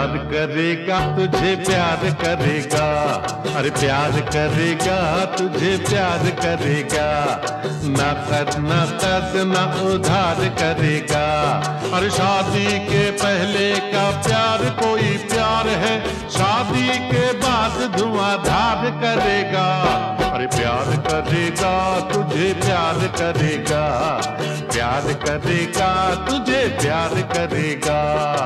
प्यार करेगा तुझे प्यार करेगा, अरे प्यार करेगा तुझे प्यार करेगा, ना कद ना उधार करेगा। अरे शादी के पहले का प्यार कोई प्यार है, शादी के बाद धुआंधार करेगा। अरे प्यार करेगा तुझे प्यार करेगा, प्यार करेगा तुझे प्यार करेगा।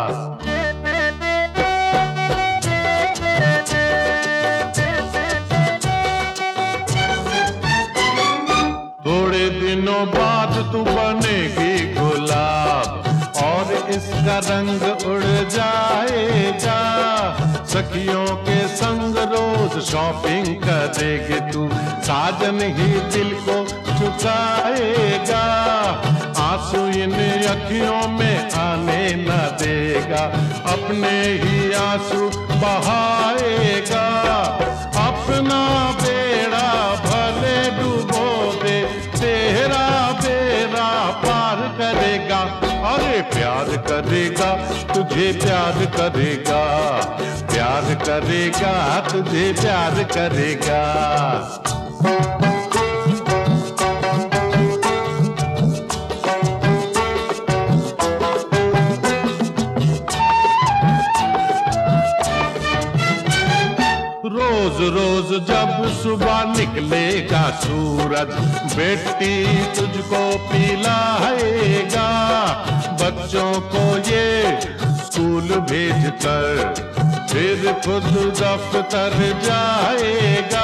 थोड़े दिनों बाद तू बनेगी गुलाब और इसका रंग उड़ जाएगा। सखियों के संग रोज शॉपिंग करेगी तू, साजन ही दिल को चुकाएगा। आंसू इन अखियों में आने न देगा, अपने ही आंसू बहाएगा। अपना बेड़ा भले डुबो दे, तेरा बेड़ा पार करेगा। अरे प्यार करेगा तुझे प्यार करेगा, प्यार करेगा तुझे प्यार करेगा। रोज रोज जब सुबह निकलेगा सूरज, बेटी तुझको पिलाएगा। बच्चों को ये स्कूल भेजकर फिर खुद दफ्तर जाएगा।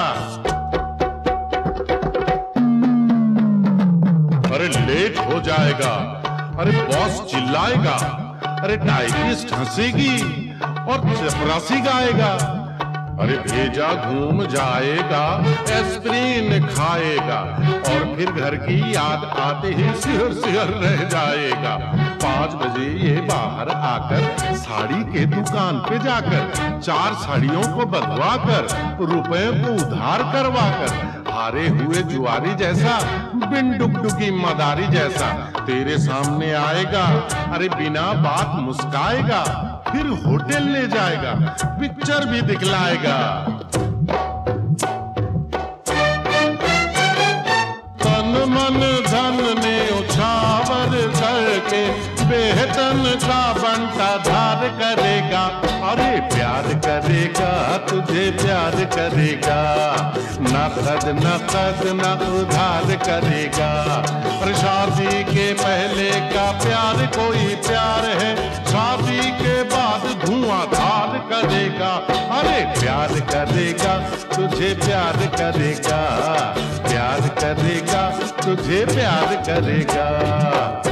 अरे लेट हो जाएगा, अरे बॉस चिल्लाएगा, अरे टाइपिस्ट हंसेगी और चपरासी गाएगा। अरे भेजा घूम जाएगा, एस्प्रिन खाएगा और फिर घर की याद आते ही सिहर सिहर रह जाएगा। 5 बजे ये बाहर आकर साड़ी के दुकान पे जाकर 4 साड़ियों को बदलवा कर रुपए को उधार करवा कर हारे हुए जुआरी जैसा, बिन डुगडुगी मदारी जैसा तेरे सामने आएगा। अरे बिना बात मुस्काएगा, फिर होटल ले जाएगा, पिक्चर भी दिखलाएगा। तन मन धन में उछावर करके बेहतन का बंटा धार करेगा। अरे प्यार करेगा तुझे प्यार करेगा, ना कद ना उधार करेगा। और शादी के पहले का प्यार कोई प्यार है, शादी के बाद धुआंधार करेगा। अरे प्यार करेगा तुझे प्यार करेगा, प्यार करेगा तुझे प्यार करेगा।